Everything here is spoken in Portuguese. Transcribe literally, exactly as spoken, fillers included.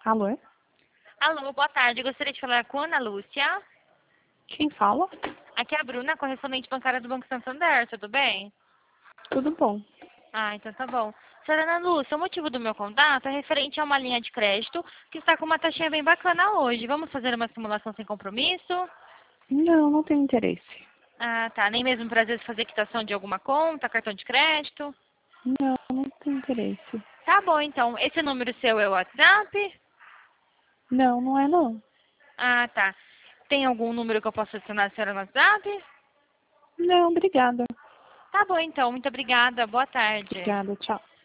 Alô? Alô, boa tarde. Gostaria de falar com a Ana Lúcia. Quem fala? Aqui é a Bruna, correspondente bancária do Banco Santander, tudo bem? Tudo bom. Ah, então tá bom. Senhora Ana Lúcia, o motivo do meu contato é referente a uma linha de crédito que está com uma taxinha bem bacana hoje. Vamos fazer uma simulação sem compromisso? Não, não tenho interesse. Ah, tá. Nem mesmo para às vezes fazer quitação de alguma conta, cartão de crédito? Não, não tenho interesse. Tá bom, então. Esse número seu é o WhatsApp? Não, não é não. Ah, tá. Tem algum número que eu possa adicionar a senhora no WhatsApp? Não, obrigada. Tá bom, então. Muito obrigada. Boa tarde. Obrigada, tchau.